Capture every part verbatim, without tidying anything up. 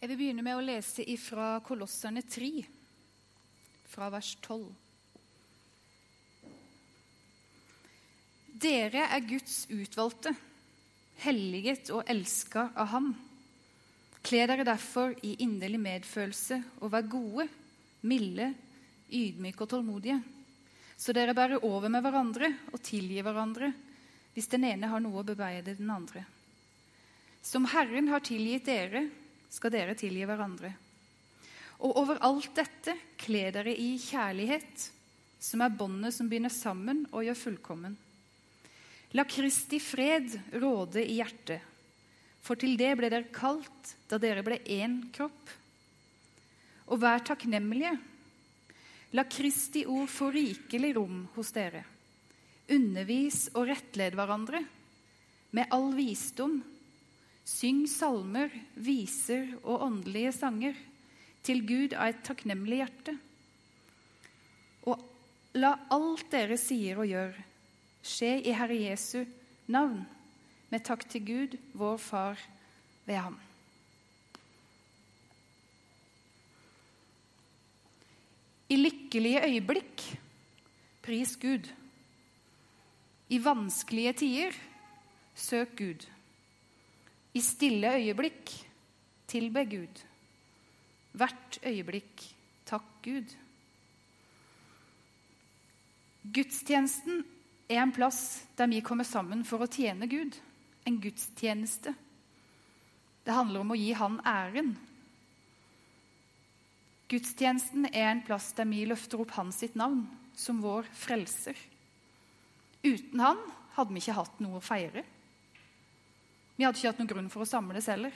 Jeg vil begynne med å lese ifra Kolosserne tre, fra vers tolv. Dere er Guds utvalgte, helliget og elsket av ham. Kle dere derfor i inderlig medfølelse og vær gode, milde, ydmyke og tålmodige, så dere bærer over med hverandre og tilgir hverandre, hvis den ene har noe å bebeide den andre. Som Herren har tilgitt dere, skal dere tilgi hverandre. Og over alt dette, kle dere i kjærlighet, som er båndet som binder sammen og gjør fullkommen. La Kristi fred råde i hjertet, for til det ble dere kalt da dere ble en kropp. Og vær takknemlige. La Kristi ord få rikelig rom hos dere. Undervis og rettled hverandre med all visdom. Syng salmer, viser og åndelige sanger til Gud av et takknemlig hjerte. Og la alt dere sier og gjør skje i Herre Jesu navn, med takk til Gud, vår Far, ved ham. I lykkelige øyeblikk, pris Gud. I vanskelige tider, søk Gud. I stille øyeblikk, tilbe Gud. Hvert øyeblikk, takk Gud. Gudstjenesten er en plass der vi kommer sammen for å tjene Gud. En gudstjeneste. Det handler om å gi han æren. Gudstjenesten er en plass der vi løfter opp hans sitt navn som vår frelser. Uten han hadde vi ikke hatt noe å feire. Vi hadde ikke hatt noen grunn for å samles heller.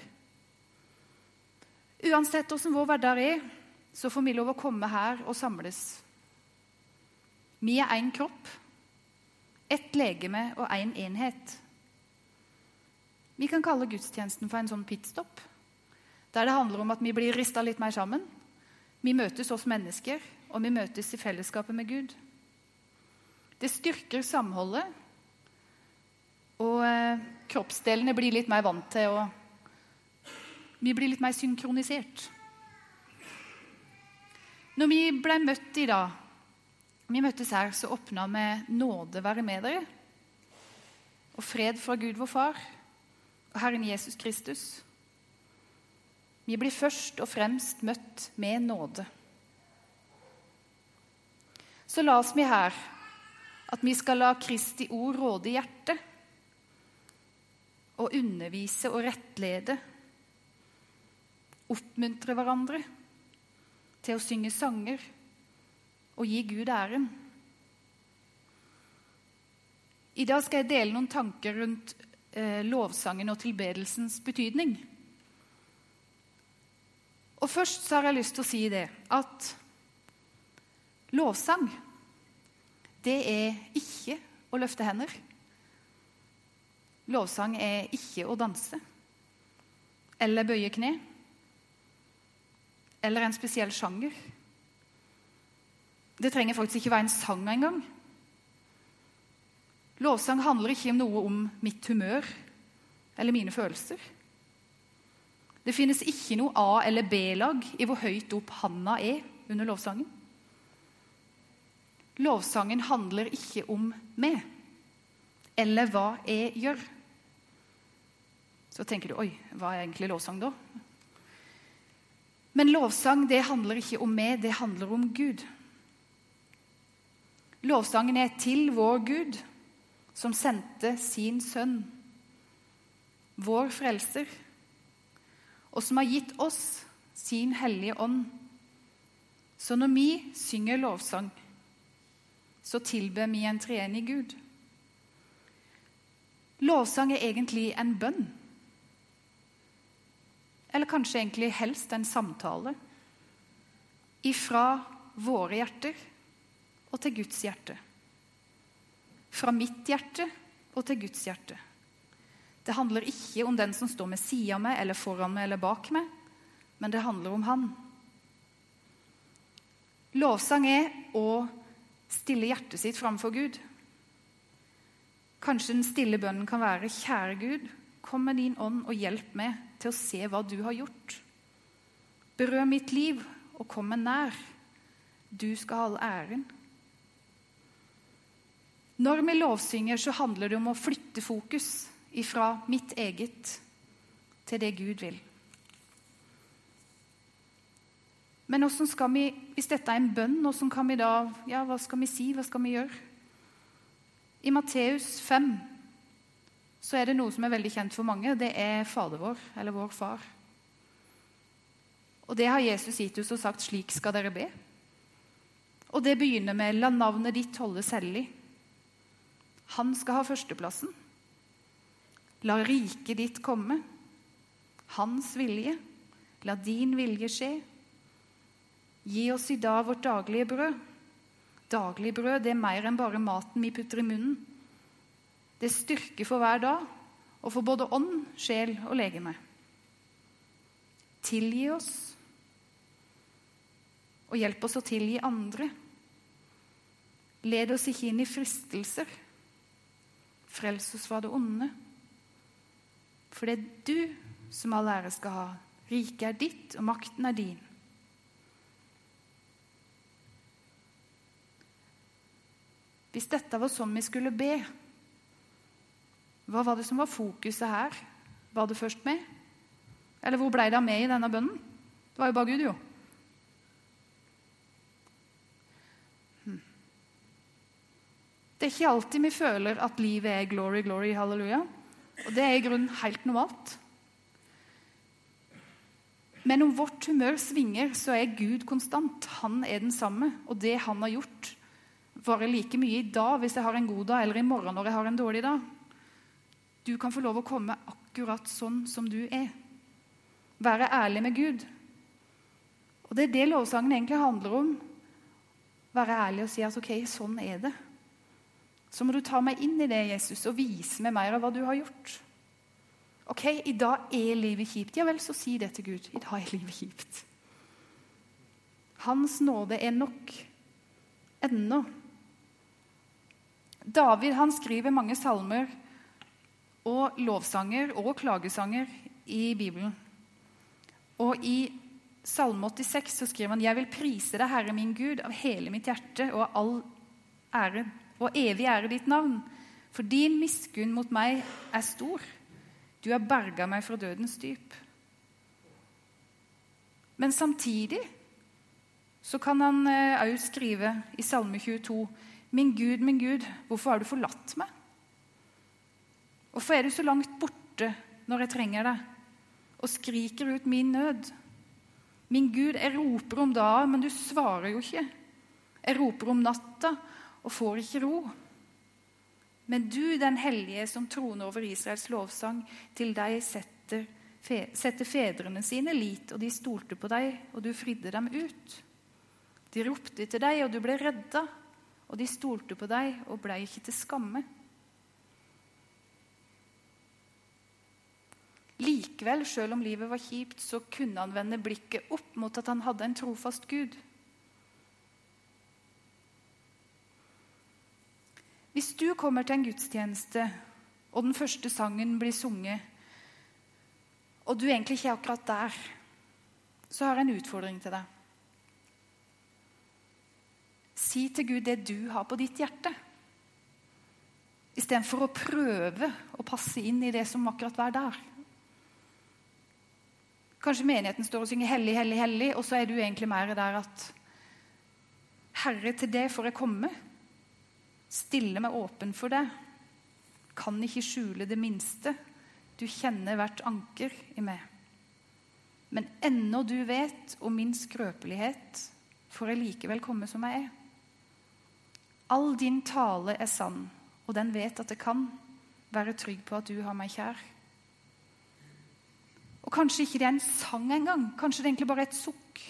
Uansett hvordan vår hverdag er, så får vi lov å komme her og samles. Vi er en kropp, ett legeme og en enhet. Vi kan kalle gudstjenesten for en sånn pitstop, der det handler om at vi blir ristet litt mer sammen. Vi møtes hos mennesker, og vi møtes i fellesskapet med Gud. Det styrker samholdet, og eh, kroppsdelene blir litt mer vant til, og vi blir litt mer synkronisert. Når vi ble møtt i dag, vi møttes her, så åpnet med nåde være med dere, og fred fra Gud vår Far, og Herren Jesus Kristus. Vi blir først og fremst møtt med nåde. Så la oss vi her at vi skal la Kristi ord råde i hjertet, og undervise og rettlede, oppmuntre hverandre til å synge sanger og gi Gud æren. I dag skal jeg dele noen tanker rundt eh, lovsangen og tilbedelsens betydning. Og først så har jeg lyst til å si det, at lovsang, det er ikke å løfte hender. Lovsang er ikke å danse, eller bøye kne, eller en spesiell sjanger. Det trenger faktisk ikke være en sang engang. Lovsang handler ikke om noe om mitt humør, eller mine følelser. Det finnes ikke noe A- eller B-lag i hvor høyt opp handa er under lovsangen. Lovsangen handler ikke om meg, eller hva jeg gjør. Så tenker du, oi, hva er egentlig lovsang da? Men lovsang, det handler ikke om meg, det handler om Gud. Lovsangen er til vår Gud, som sendte sin sønn, vår frelser, og som har gitt oss sin hellige ånd. Så når vi synger lovsang, så tilber vi en treenig Gud. Lovsang er egentlig en bønn. Eller kanskje egentlig helst en samtale. Ifra våre hjerter og til Guds hjerte. Fra mitt hjerte og til Guds hjerte. Det handler ikke om den som står med siden av meg, eller foran meg, eller bak meg, men det handler om han. Lovsang er å stille hjertet sitt framfor Gud. Kanskje den stille bønnen kan være: kjære Gud, kom med din ånd og hjelp meg til å se hva du har gjort. Berør mitt liv og kom meg nær. Du skal ha all æren. Når vi lovsynger, så handler det om å flytte fokus ifra mitt eget til det Gud vil. Men hvordan skal vi, hvis dette er en bønn, hvordan kan vi da, ja, hva skal vi si, hva skal vi gjøre? I Matteus fem så er det noe som er veldig kjent for mange, det er Fader vår, eller vår far. Og det har Jesus gitt oss og sagt, slik skal dere be. Og det begynner med, la navnet ditt holdes hellig. Han skal ha førsteplassen. La riket ditt komme. Hans vilje. La din vilje skje. Gi oss i dag vårt daglige brød. Daglig brød, det er mer enn bare maten vi putter i munnen. Det er styrke for hver dag, og for både ånd, sjel og legeme. Tilgi oss, og hjelp oss å tilgi andre. Led oss ikke inn i fristelser. Frels oss fra det onde. For det er du som all ære skal ha. Riket er ditt, og makten er din. Hvis dette var sånn vi skulle be, hva var det som var fokuset her? Var det først med? Eller hvor ble det med i denne bønnen? Det var jo bare Gud, jo. Hm. Det er ikke alltid vi føler at livet er glory, glory, halleluja. Og det er i grunnen helt normalt. Men om vårt humør svinger, så er Gud konstant. Han er den samme, og det han har gjort varer like mye i dag hvis jeg har en god dag, eller i morgen når jeg har en dårlig dag. Du kan få lov å komme akkurat sånn som du er. Være ærlig med Gud. Og det er det lovsangen egentlig handler om. Være ærlig og si at ok, sånn er det. Så må du ta meg inn i det, Jesus, og vise meg mer av hva du har gjort. Ok, i dag er livet kjipt. Ja vel, så si det til Gud. I dag er livet kjipt. Hans nåde er nok. Ennå. David, han skriver mange salmer og lovsanger og klagesanger i Bibelen. Og i Salme åttiseks så skriver han, jeg vil prise deg, Herre min Gud, av hele mitt hjerte og all ære, og evig ære ditt navn. For din miskunn mot meg er stor. Du har berget meg fra dødens dyp. Men samtidig så kan han også skrive i Salme tjueto, min Gud, min Gud, hvorfor har du forlatt meg? Hvorfor er du så langt borte når jeg trenger deg? Og skriker ut min nød. Min Gud, jeg roper om dagen, men du svarer jo ikke. Jeg roper om natta og får ikke ro. Men du, den hellige som troner over Israels lovsang, til deg setter, fe, setter fedrene sine lit, og de stolte på deg, og du fridde dem ut. De ropte til deg, og du ble redda, og de stolte på deg, og ble ikke til skamme. Likevel, selv om livet var kjipt, så kunne han vende blikket opp mot at han hadde en trofast Gud. Hvis du kommer til en gudstjeneste, og den første sangen blir sunget, og du egentlig ikke er akkurat der, så har jeg en utfordring til deg. Si til Gud det du har på ditt hjerte, i stedet for å prøve å passe inn i det som akkurat var der. Kanskje menigheten står og synger hellig, hellig, hellig, og så er du egentlig mer der at Herre, til det får jeg komme. Stille meg åpen for det. Kan ikke skjule det minste. Du kjenner hvert anker i meg. Men ennå du vet om min skrøpelighet, får jeg likevel komme som jeg er. All din tale er sann, og den vet at det kan være trygg på at du har meg kjær. Og kanskje ikke det er en sang engang, kanskje det egentlig bare er et sukk.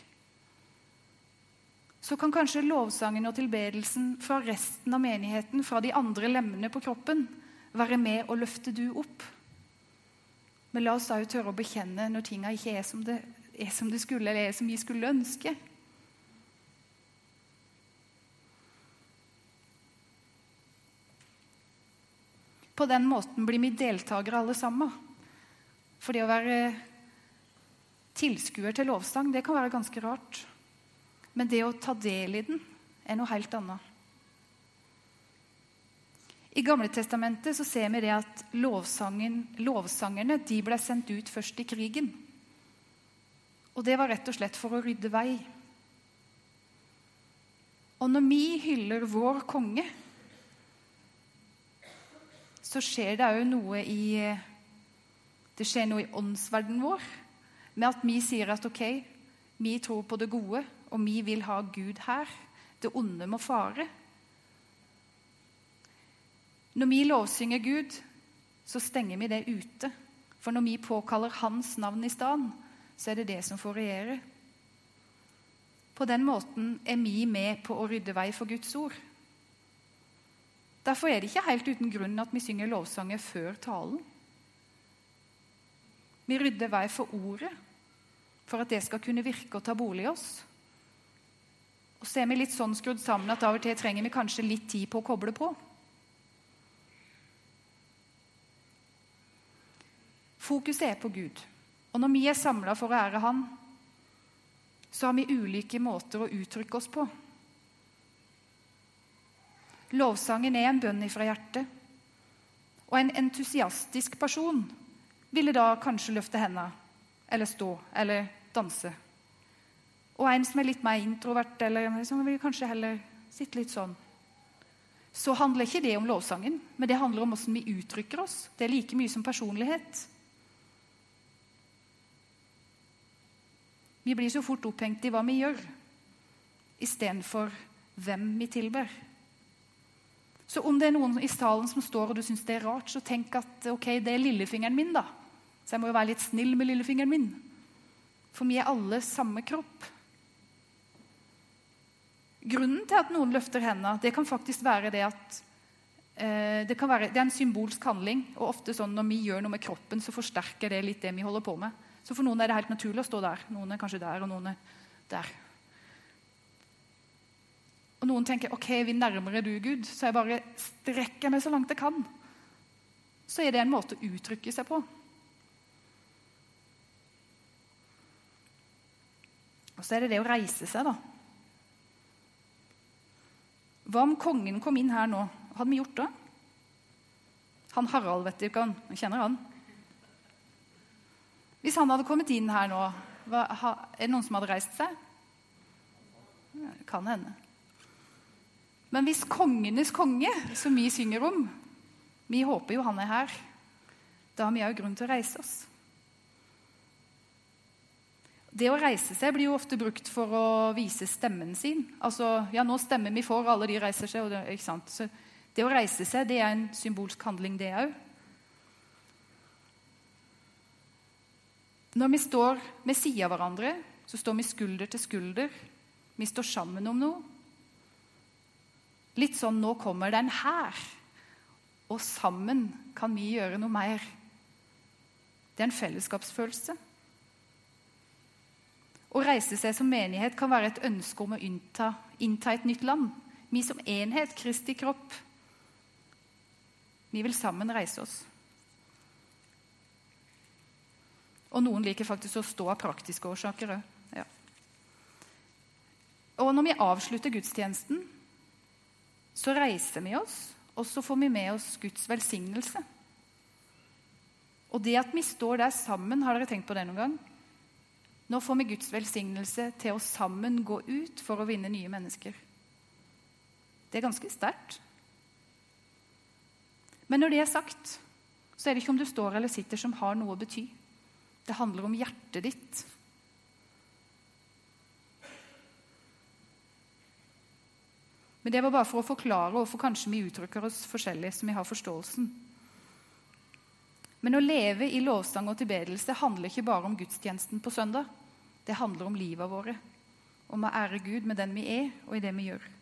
Så kan kanskje lovsangen og tilbedelsen fra resten av menigheten, fra de andre lemmene på kroppen, være med og løfte du opp. Men la oss også tørre å bekjenne når tingene ikke er som det, er som det skulle, eller er som vi skulle ønske. På den måten blir vi deltakere alle sammen. For det å være tilskuer til lovsang, det kan være ganske rart. Men det å ta del i den er noe helt annet. I Gamle Testamentet så ser vi det at lovsangen, lovsangerne de ble sendt ut først i krigen. Og det var rett og slett for å rydde vei. Og når vi hyller vår konge, så skjer det jo noe i, det skjer noe i åndsverdenen vår, med at vi sier at ok, vi tror på det gode, og vi vil ha Gud her. Det onde må fare. Når vi lovsynger Gud, så stenger vi det ute. For når vi påkaller hans navn i stedet, så er det det som får regjere. På den måten er vi med på å rydde vei for Guds ord. Derfor er det ikke helt uten grunn at vi synger lovsanger før talen. Vi rydder vei for ordet, for at det skal kunne virke og ta bolig i oss. Og så er vi litt sånn skrudd sammen at av og til trenger vi kanskje litt tid på å koble på. Fokuset er på Gud. Og når vi er samlet for å ære Han, så har vi ulike måter å uttrykke oss på. Lovsangen er en bønn fra hjertet. Og en entusiastisk person ville da kanskje løfte hendene, eller stå, eller danse. Og en som er litt mer introvert, eller som vil kanskje heller sitte litt sånn. Så handler ikke det om lovsangen, men det handler om hvordan vi uttrykker oss. Det er like mye som personlighet. Vi blir så fort opphengt i hva vi gjør, i stedet for hvem vi tilber. Så om det er noen i salen som står og du synes det er rart, så tenk at ok, det er lillefingeren min da. Så jeg må jo være litt snill med lillefingeren min. For vi er alle samme kropp. Grunnen til at noen løfter hendene, det kan faktisk være det at eh, det, kan være, det er en symbolsk handling, og ofte sånn når vi gjør noe med kroppen, så forsterker det litt det vi holder på med. Så for noen er det helt naturlig å stå der. Noen er kanskje der, og noen er der. Og noen tenker, ok, vi nærmere du, Gud, så jeg bare strekker meg så langt jeg kan. Så er det en måte å uttrykke seg på. Og så er det det å reise seg, da. Hva om kongen kom inn her nå? Hadde vi gjort det? Han Harald, vet du ikke han? Jeg kjenner han. Hvis han hadde kommet inn her nå, hva, ha, er det noen som hadde reist seg? Ja, det kan hende. Men hvis kongenes konge, som vi synger om, vi håper jo han er her, da har vi jo grunn til å reise oss. Det å reise seg blir jo ofte brukt for å vise stemmen sin. Altså, ja, nå stemmer vi for, alle de reiser seg, og det, ikke sant? Så det å reise seg, det er en symbolsk handling, det også. Når vi står med siden av hverandre, så står vi skulder til skulder. Vi står sammen om noe. Litt sånn, nå kommer den her. Og sammen kan vi gjøre noe mer. Det er en fellesskapsfølelse. Å reise seg som menighet kan være et ønske om å innta, innta et nytt land. Vi som enhet, Kristi kropp. Vi vil sammen reise oss. Og noen liker faktisk å stå av praktiske årsaker. Ja. Og når vi avslutter gudstjenesten, så reiser vi oss, og så får vi med oss Guds velsignelse. Og det at vi står der sammen, har dere tenkt på det noen gang? Nå får vi Guds velsignelse til å sammen gå ut for å vinne nye mennesker. Det er ganske sterkt. Men når det er sagt, så er det ikke om du står eller sitter som har noe å bety. Det handler om hjertet ditt. Men det var bare for å forklare hvorfor kanskje vi uttrykker oss forskjellig, så vi har forståelsen. Men å leve i lovsang og tilbedelse handler ikke bare om gudstjenesten på søndag. Det handler om livet våre, om å ære Gud med den vi er, og i det vi gjør.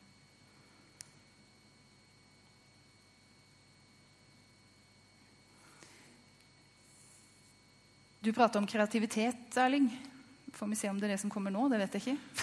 Du prater om kreativitet, Erling. Får vi se om det er det som kommer nå, det vet jeg ikke.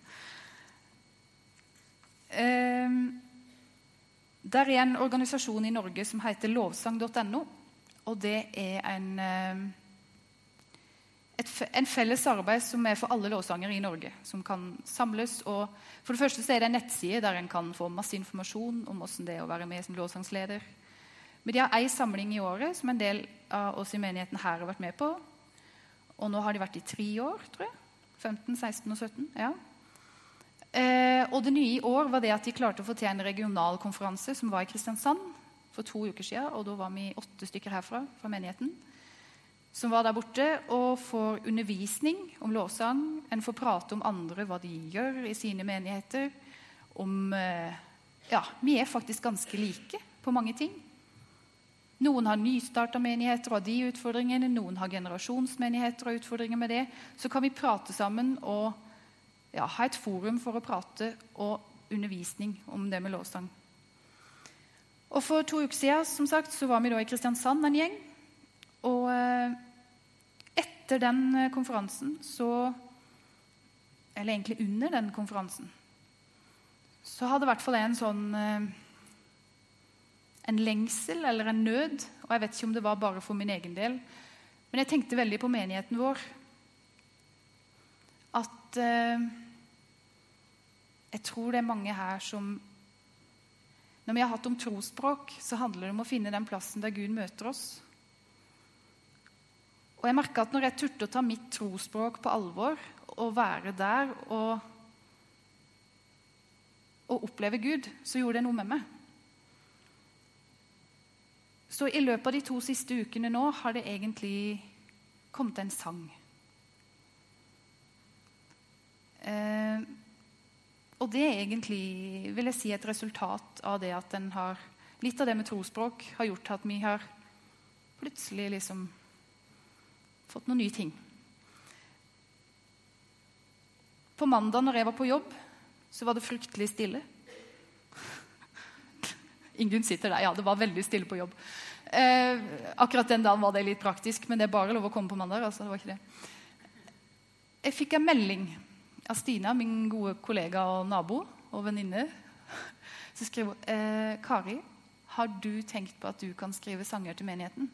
Um, der er en organisasjon i Norge som heter lovsang punktum no, og det er en, um, et, en felles arbeid som er for alle lovsangere i Norge, som kan samles. Og for det første så er det en nettside der en kan få masse informasjon om hvordan det er å være med som lovsangsleder. Men de har en samling i året som en del av oss i menigheten her har vært med på. Og nå har de vært i tre år, tror jeg. femten, seksten og sytten, ja. Eh, og det nye i år var det at de klarte å få til en regional konferanse som var i Kristiansand for to uker siden, og da var vi åtte stykker herfra, fra menigheten, som var der borte og får undervisning om lovsang. En får prate om andre, hva de gjør i sine menigheter. Om, eh, ja, vi er faktisk ganske like på mange ting. Noen har nystartet menigheter og de utfordringene, noen har generasjonsmenigheter og utfordringer med det. Så kan vi prate sammen og ja, ha et forum for å prate og undervisning om det med lovsang. Og for to uker siden, som sagt, så var vi da i Kristiansand en gjeng. Og etter den konferansen, så, eller egentlig under den konferansen, så hadde i hvert fall en sånn en lengsel eller en nød, og jeg vet ikke om det var bare for min egen del, men jeg tenkte veldig på menigheten vår, at eh, jeg tror det er mange her som, når vi har hatt om trosspråk, så handler det om å finne den plassen der Gud møter oss. Og jeg merket at når jeg turte å ta mitt trosspråk på alvor, og være der og, og oppleve Gud, så gjorde det noe med meg. Så i løpet av de to siste ukene nå har det egentlig kommet en sang. Eh, og det er egentlig, vil jeg si, et resultat av det at den har, litt av det med trosspråk har gjort at vi har plutselig liksom fått noen nye ting. På mandag når jeg var på jobb, så var det fryktelig stille. Ingunn sitter der. Ja, det var veldig stille på jobb. Eh, akkurat den dagen var det litt praktisk, men det er bare lov å komme på mandag, altså det var ikke det. Jeg fikk en melding av Stina, min gode kollega og nabo og venninne. Så skrev hun, eh, Kari, har du tenkt på at du kan skrive sanger til menigheten?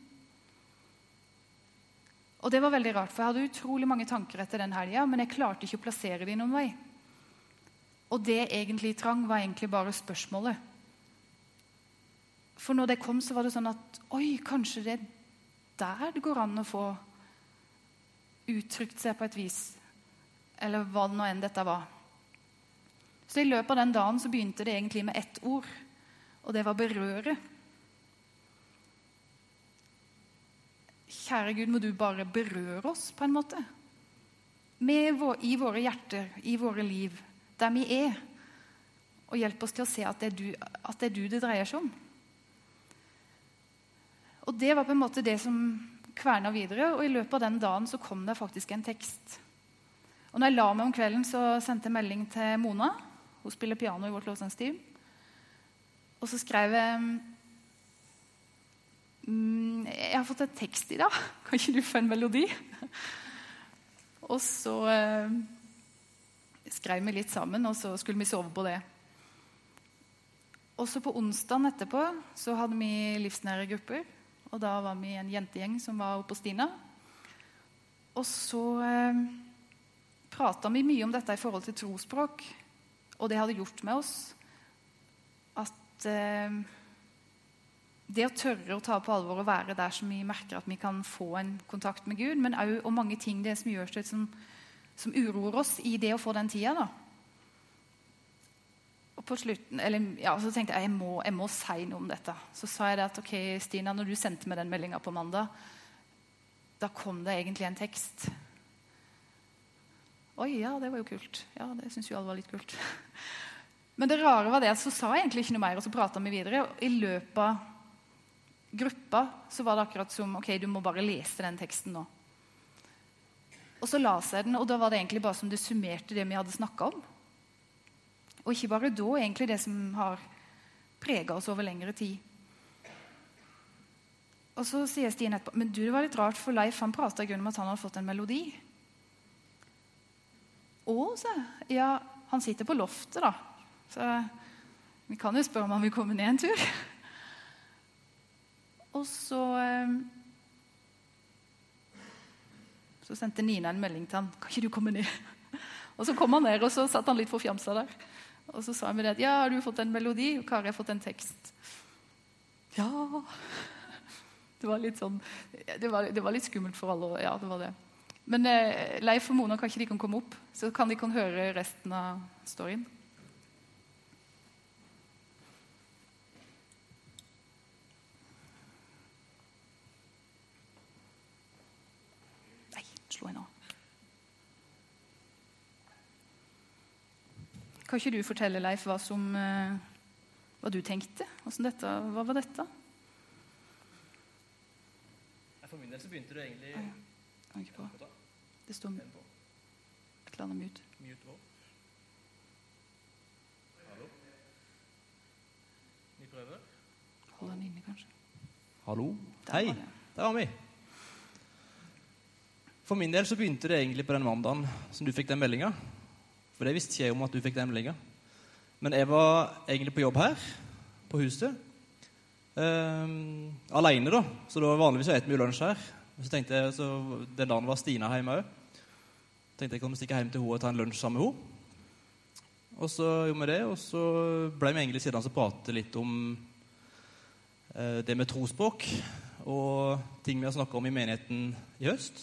Og det var veldig rart, for jeg hadde utrolig mange tanker etter den helgen, men jeg klarte ikke å plassere det i noen vei. Og det egentlig trang var egentlig bare spørsmålet. For når det kom, så var det sånn at oi, kanskje det er der det går an å få uttrykt seg på et vis. Eller hva det nå enn dette var. Så i løpet av den dagen så begynte det egentlig med ett ord. Og det var berøre. Kjære Gud, må du bare berøre oss på en måte. Med vår, I våre hjerter, i våre liv, der vi er. Og hjelpe oss til å se at det er du at det, er du det dreier seg om. Og det var på en måte det som kverna videre, og i løpet av den dagen så kom det faktisk en tekst. Og når jeg la meg om kvelden, så sendte jeg melding til Mona. Hun spiller piano i vårt lovsangsteam. Og så skrev jeg mm, jeg har fått en tekst i dag. Kan ikke du få en melodi? Og så eh, skrev vi litt sammen, og så skulle vi sove på det. Og så på onsdagen etterpå så hadde vi livsnære grupper. Og da var vi en jentegjeng som var oppe på Stina. Og så eh, pratet vi mye om dette i forhold til trosspråk. Og det hadde gjort med oss at eh, det å tørre å ta på alvor og være der som vi merker at vi kan få en kontakt med Gud, men også og mange ting det som gjør seg som, som uroer oss i det å få den tida da. Og på slutten, eller, ja, så tenkte jeg, jeg må, jeg må si noe om dette. Så sa jeg det at, ok, Stina, når du sendte meg den meldingen på mandag, da kom det egentlig en tekst. Oi, ja, det var jo kult. Ja, det synes jo alle var litt kult. Men det rare var det at så sa jeg egentlig ikke noe mer, og så pratet vi videre. Og i løpet av gruppa så var det akkurat som, ok, du må bare lese den teksten nå. Og så las jeg den, og da var det egentlig bare som det summerte det vi hadde snakket om. Og ikke bare da, egentlig det som har preget oss over lengre tid. Og så sier Stine etterpå, men du, det var litt rart, for Leif han pratet i grunn om at han hadde fått en melodi. Og så, ja, han sitter på loftet da. Så vi kan jo spørre om han vil komme ned en tur. Og så Så sendte Nina en melding til han. Kan ikke du komme ned? Og så kom han ned, og så satt han litt forfjamset der. Og så sa han med det at, ja, har du fått en melodi? Og Kari har fått en tekst. Ja. Det var litt sånn, det var, det var litt skummelt for alle. Ja, det var det. Men eh, Leif og Mona, kan ikke de kan komme opp? Så kan de kan høre resten av storyen. Nei, slå henne av. Kan ikke du fortelle, Leif, hva, som, eh, hva du tenkte? Hvordan dette, hva var dette? For min del så begynte det egentlig... Ah, ja. Ikke på. Det står et eller annet mute. Mute også. Hallo? Vi prøver. Hold den inne, kanskje. Hallo? Der Hei, var det. der var vi. For min del så begynte det egentlig på den mandagen som du fikk den meldingen. For det visste ikke jeg om at du fikk den meldingen. Men jeg var egentlig på jobb her, på huset. Um, alene da, så det var vanligvis å ete mye lunsj her. Og så tenkte jeg, så den dagen var Stina hjemme også. Tenkte jeg kunne stikke hjem til henne og ta en lunsj sammen med henne. Og så gjorde vi det, og så ble vi egentlig siden så prate litt om uh, det med trospråk og ting vi har snakket om i menigheten i høst.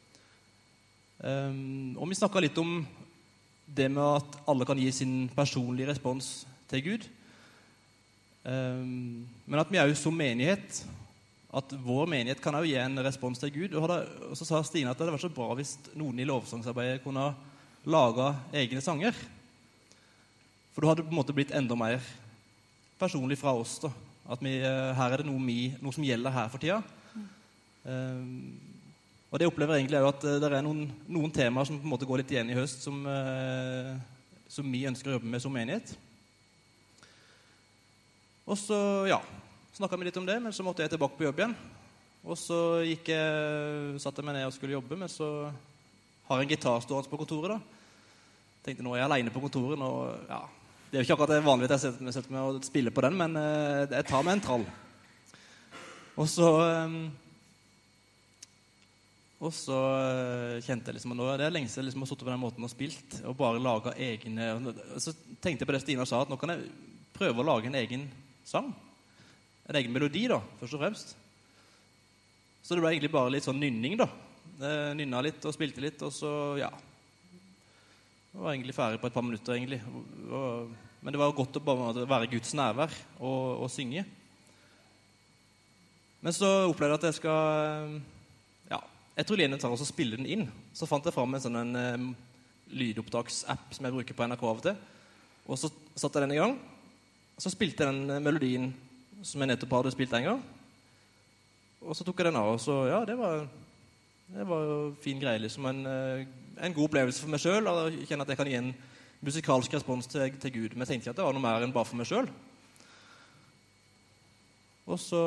Um, og vi snakket litt om det med at alle kan gi sin personlige respons til Gud. Um, men at vi er jo som menighet, at vår menighet kan jo gi en respons til Gud. Og, hadde, og så sa Stine at det var så bra hvis noen i lovsangsarbeidet kunne lage egne sanger. For da hadde det på en måte blitt enda mer personlig fra oss da. At vi, her er det noe, vi, noe som gjelder her for tida. Mm. Um, og det opplever egentlig jo at det er noen, noen temaer som på en måte går litt igjen i høst, som, uh, som vi ønsker å jobbe med som menighet. Og så, ja, snakket vi litt om det, men så måtte jeg tilbake på jobb igjen. Og så gikk jeg, satt jeg meg ned og skulle jobbe, men så har jeg en gitar stående på kontoret da. Tenkte nå er jeg alene på kontoret, og ja, det er jo ikke akkurat det vanlige at jeg setter meg, setter meg og spiller på den, men uh, jeg tar meg en trall. Og så, um, og så uh, kjente jeg liksom, og nå er det lenge siden jeg liksom har suttet på den måten og spilt, og bare laget egne, og så tenkte jeg på det Stina sa, at nå kan jeg prøve å lage en egen sang. En egen melodi da, først og fremst. Så det ble egentlig bare litt sånn nynning da. Jeg nynnet litt og spilte litt, og så, ja. Jeg var egentlig ferdig på et par minutter egentlig. Og, men det var godt å bare være Guds nærvær og, og synge. Men så opplevde jeg at jeg skal, ja, jeg tror Lene tar også spille den inn. Så fant jeg frem en sånn en, um, lydopptaksapp som jeg bruker på N R K av og til. Og så satte jeg den i gang. Så spilte jeg den melodien som jeg nettopp hadde spilt en gang. Og så tok jeg den av, og så, ja, det var, det var jo fin greie, liksom en, en god opplevelse for meg selv, og jeg kjenner at jeg kan gi en musikalsk respons til, til Gud. Men jeg tenkte ikke at det var noe mer enn bare for meg selv. Og så,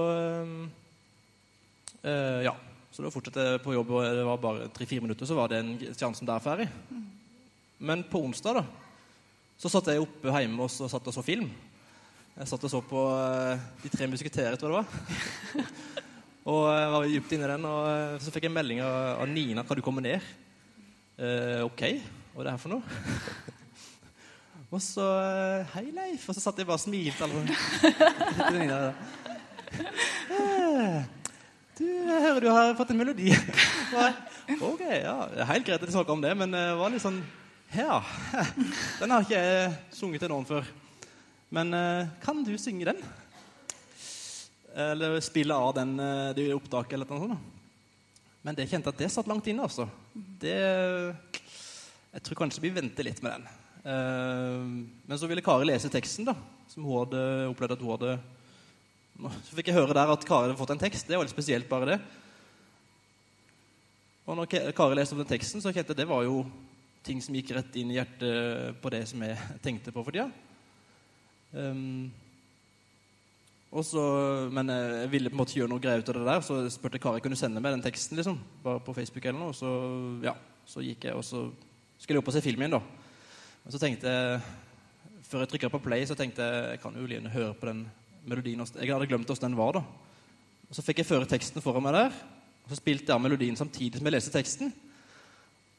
øh, ja, så da fortsatte jeg på jobb, og det var bare tre-fire minutter, så var det en sjanse der ferdig. Men på onsdag da, så satt jeg oppe hjemme og så satt og så film. Jeg satt og så på uh, De tre musketerer, tror jeg det var. Og jeg var dypt inne i den, og uh, så fikk jeg en melding av, av Nina, kan du komme ned? Uh, ok, hva er det her for noe? Og så, uh, hei Leif, og så satt jeg bare og smilte. Nina, uh, du, jeg hører du har fått en melodi. Ok, ja, det er helt greit at jeg snakker om det, men det uh, var litt sånn, ja, den har ikke jeg sunget til noen før. Men uh, kan du synge den? Eller spille av den uh, det opptaket eller noe sånt. Men det kjente at det satt langt inne, altså. Det, jeg tror kanskje vi venter litt med den. Uh, men så ville Kari lese teksten da, som hun hadde opplevd at hun hadde... Så fikk jeg høre der at Kari hadde fått en tekst. Det var litt spesielt bare det. Og når Kari leste om den teksten, så kjente jeg at det var jo ting som gikk rett inn i hjertet på det som jeg tenkte på for tida. Um, og så, men jeg ville på en måte gjøre noe greier ut av det der, så spurte Kari, kunne du sende meg den teksten liksom, bare på Facebook eller noe, og så, ja, så gikk jeg, og så skulle jeg opp og se filmen da. Og så tenkte jeg, før jeg trykket på play, så tenkte jeg, jeg kan jo gjerne høre på den melodien, jeg hadde glemt hvordan den var da. Og så fikk jeg føre teksten foran meg der, og så spilte jeg melodien samtidig som jeg leste teksten.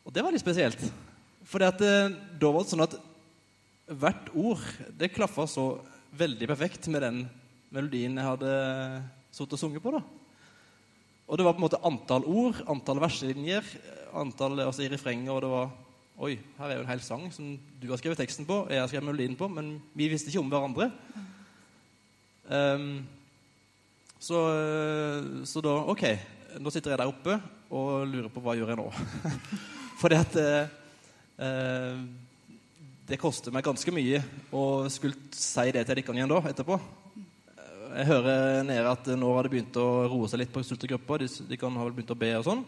Og det var litt spesielt. For det at, eh, da var det sånn at hvert ord, det klaffet så veldig perfekt med den melodien jeg hadde suttet og sunget på da. Og det var på en måte antall ord, antall verslinjer, antall altså i refrenger, og det var, oi, her er jo en hel sang som du har skrevet teksten på, jeg har skrevet melodien på, men vi visste ikke om hverandre. Um, så, så da, ok, nå sitter jeg der oppe og lurer på hva gjør jeg nå. Fordi at eh, det koster meg ganske mye å skulle si det til dere igjen da, etterpå. Jeg hører nede at nå har det begynt å roe seg litt på sultegrupper. De, de kan ha vel begynt å be og sånn.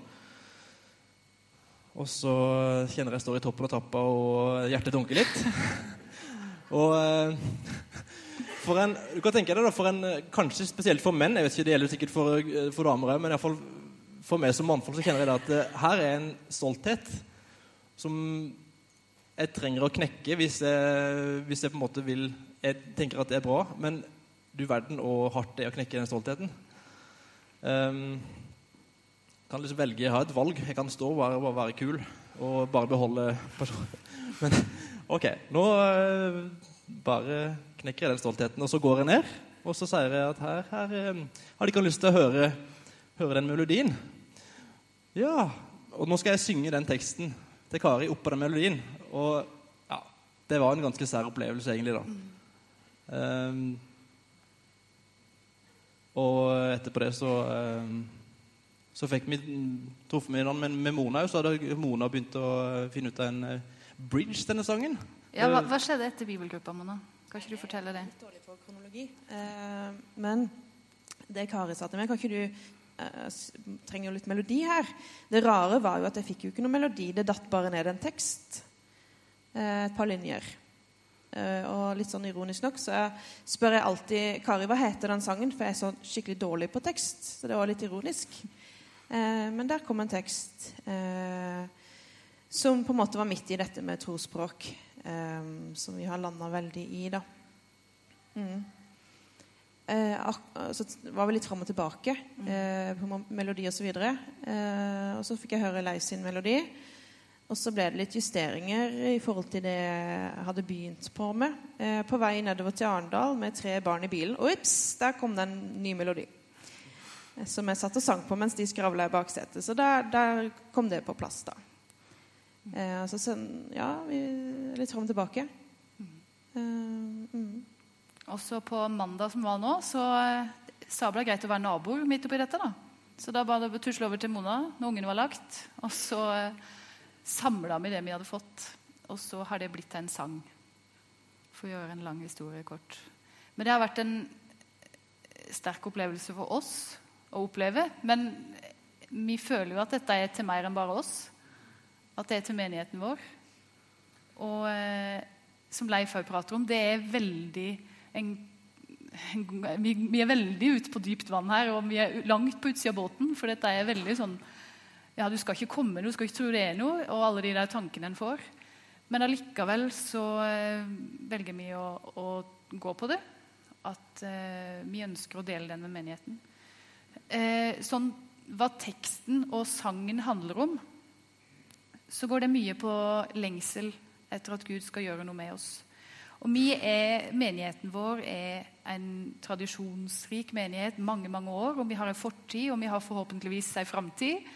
Og så kjenner jeg står i toppen av trappa og hjertet dunker litt. Og for en, du kan tenke deg da, for en, kanskje spesielt for menn, jeg vet ikke, det gjelder sikkert for, for damer, men i hvert fall for meg som mannfolk så kjenner jeg da at her er en stolthet som jeg trenger å knekke hvis jeg, hvis jeg på en måte vil, jeg tenker at det er bra, men du verden og hardt det å knekke den stoltheten. Um, kan liksom velge, jeg har et valg, jeg kan stå og bare, bare være kul og bare beholde personen. Men ok, nå uh, bare knekker jeg den stoltheten, og så går jeg ned, og så sier jeg at her, her um, har de ikke lyst til å høre, høre den melodien. Ja, og nå skal jeg synge den teksten til Kari opp på den melodien, og ja, det var en ganske sær opplevelse egentlig da. Um, og etterpå det så um, så fikk vi truffet med, med, med Mona, så hadde Mona begynt å finne ut av en uh, bridge denne sangen. Ja, hva, hva skjedde etter bibelgruppa, Mona? Kan ikke du fortelle det? Jeg er litt dårlig på kronologi, uh, men det Kari sa til meg, kan ikke du uh, trenger jo litt melodi her. Det rare var jo at jeg fikk jo ikke noe melodi, det datt bare ned en tekst, uh, et par linjer. Uh, og litt sånn ironisk nok så jeg spør jeg alltid Kari, hva heter den sangen? For jeg er så skikkelig dårlig på tekst, så det var litt ironisk. Uh, men der kom en tekst uh, som på en måte var midt i dette med trospråk, uh, som vi har landet veldig i da. Mm. Uh, så det var vel litt frem og tilbake uh, på melodi og så videre. Uh, og så fikk jeg høre Leif sin melodi. Og så ble det litt justeringer i forhold til det jeg hadde begynt på med. Eh, på vei nedover til Arendal med tre barn i bilen. Og ups, der kom det en ny melodi. Eh, som jeg satt og sang på mens de skravlet i baksetet. Så der, der kom det på plass da. Eh, så sånn, ja, vi er litt frem og tilbake. Eh, mm. Og så på mandag som var nå, så sa det greit å være naboer midt oppi dette da. Så da bare tusle over til Mona når ungen var lagt. Og så samlet vi det vi hadde fått, og så har det blitt en sang, for å gjøre en lang historie kort. Men det har vært en sterk opplevelse for oss å oppleve, men vi føler jo at dette er til mer enn bare oss, at det er til menigheten vår. Og eh, som Leif har pratet om, det er veldig en, en, vi, vi er veldig ute på dypt vann her, og vi er langt på utsida av båten, for dette er veldig sånn ja, du skal ikke komme, du skal ikke tro det er noe, og alle de der tankene en får. Men allikevel så eh, velger vi å, å gå på det, at eh, vi ønsker å dele den med menigheten. Eh, sånn, hva teksten og sangen handler om, så går det mye på lengsel etter at Gud skal gjøre noe med oss. Og vi er, menigheten vår er en tradisjonsrik menighet, mange, mange år, og vi har en fortid, og vi har forhåpentligvis en fremtid.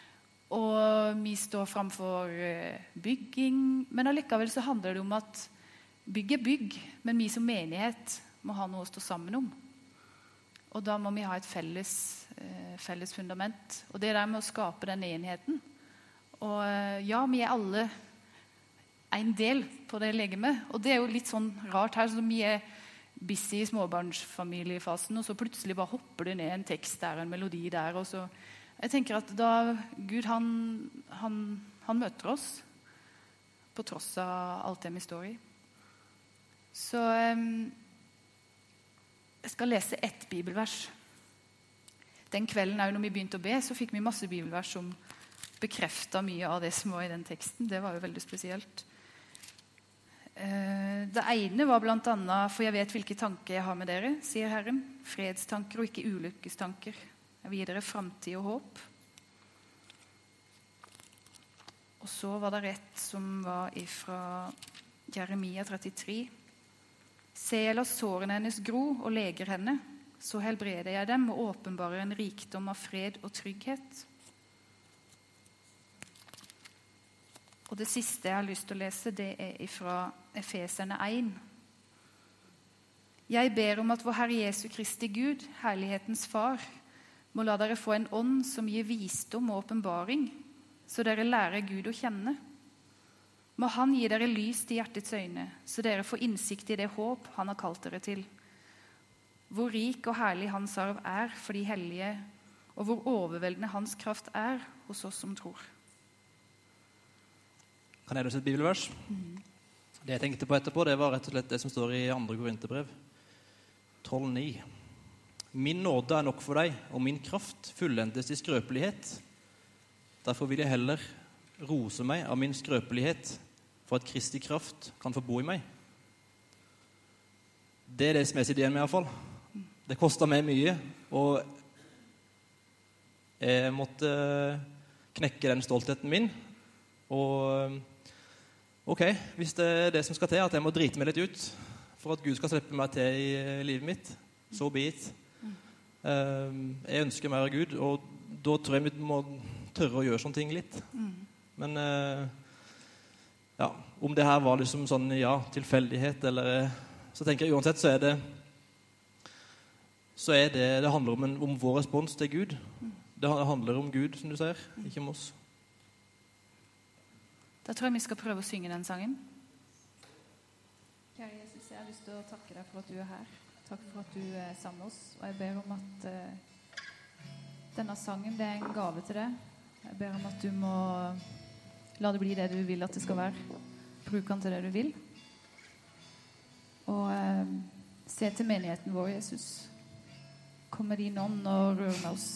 Og vi står framfor bygging, men allikevel så handler det om at bygg er bygg, men vi som menighet må ha noe å stå sammen om. Og da må vi ha et felles, felles fundament. Og det er der med å skape den enheten. Og ja, vi er alle en del på det legemet. Og det er jo litt sånn rart her, så vi er busy i småbarnsfamiliefasen, og så plutselig bare hopper det ned en tekst der, en melodi der, og så jeg tenker at da Gud, han, han, han møter oss på tross av alt det vi står i. Så um, jeg skal lese ett bibelvers. Den kvelden når vi begynte å be, så fikk vi masse bibelvers som bekreftet mye av det som var i den teksten. Det var jo veldig spesielt. Uh, det ene var blant annet, for jeg vet hvilke tanker jeg har med dere, sier Herren. Fredstanker og ikke ulykkestanker. Jeg vil gi dere fremtid og håp. Og så var det et som var fra Jeremia trettitre. Se, jeg lar sårene hennes gro og leger henne, så helbreder jeg dem og åpenbarer en rikdom av fred og trygghet. Og det siste jeg har lyst til å lese, det er fra Efeserne én. Jeg ber om at vår Herre Jesu Kristi Gud, herlighetens far, må la dere få en ånd som gir visdom og åpenbaring, så dere lærer Gud å kjenne. Må han gi dere lys til hjertets øyne, så dere får innsikt i det håp han har kalt dere til. Hvor rik og herlig hans arv er for de hellige, og hvor overveldende hans kraft er hos oss som tror. Kan jeg lese et bibelvers? Mm. Det jeg tenkte på etterpå, det var rett og slett det som står i andre Korinterbrev tolv ni. Min nåde er nok for deg, og min kraft fullendes i skrøpelighet. Derfor vil jeg heller rose meg av min skrøpelighet, for at Kristi kraft kan få bo i meg. Det er det som jeg sitter igjen med i hvert fall. Det kostet meg mye, og jeg måtte knekke den stoltheten min. Og ok, hvis det er det som skal til, at jeg må drite meg litt ut for at Gud skal slippe meg til i livet mitt, så be it. Jeg ønsker mer av Gud, og da tror jeg vi må tørre å gjøre sånne ting litt. Men ja, om det her var liksom sånn, ja, tilfeldighet, eller så tenker jeg uansett så er det så er det, det handler om, en, om vår respons til Gud. Det handler om Gud, som du sier, ikke om oss. Da tror jeg vi skal prøve å synge den sangen. Kjære Jesus, jeg har lyst til å takke deg for at du er her. Takk for at du er sammen med oss. Og jeg ber om at uh, denne sangen, det er en gave til deg. Jeg ber om at du må la det bli det du vil at det skal være. Bruk den til det du vil. Og uh, se til menigheten vår, Jesus. Kom med din ånd og rør med oss.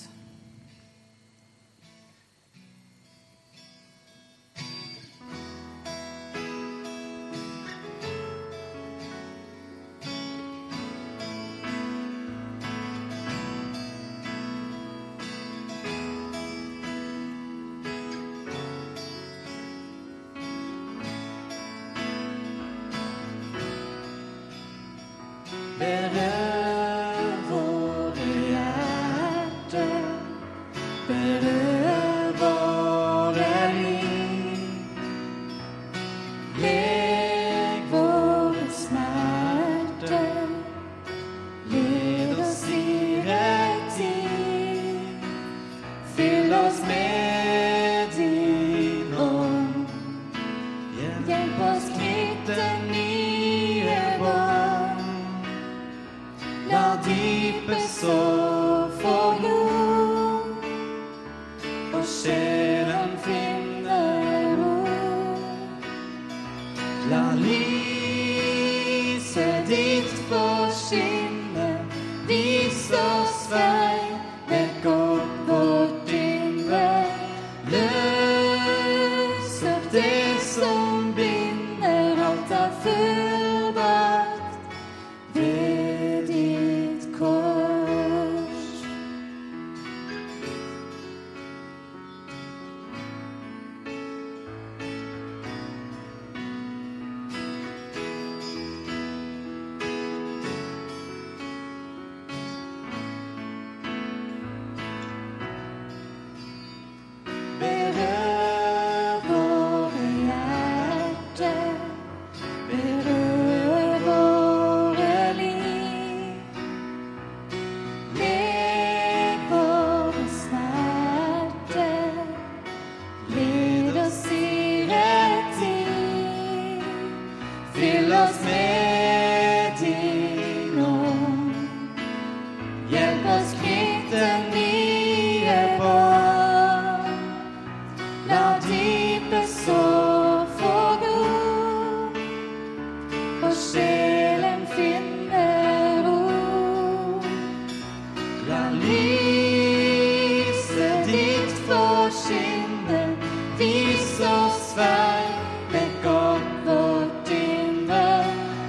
Vis oss vei, vekk opp vårt indre.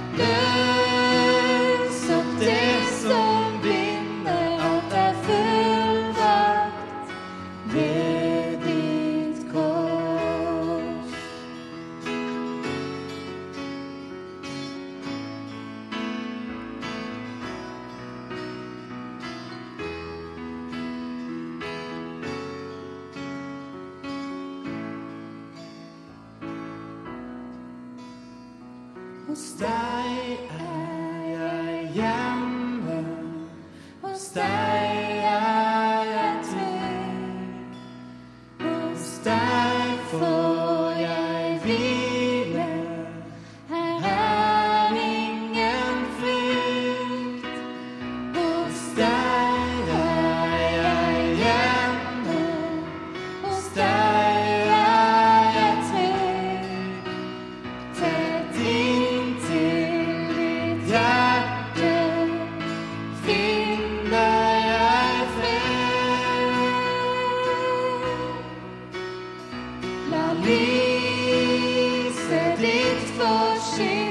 Hos deg er jeg hjemme, hos deg er jeg trygg. Hos deg får jeg hvile, her er ingen frykt. Hos deg er jeg hjemme, hos deg er jeg trygg. Tett inntil ditt hjerte finner jeg fred. La lyset ditt få skinne